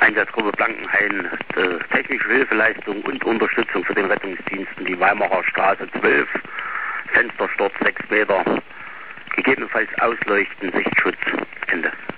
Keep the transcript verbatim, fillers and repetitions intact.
Einsatzgruppe Blankenhain, äh, technische Hilfeleistung und Unterstützung für den Rettungsdiensten, die Weimarer Straße zwölf, Fenstersturz sechs Meter, gegebenenfalls Ausleuchten, Sichtschutz, Ende.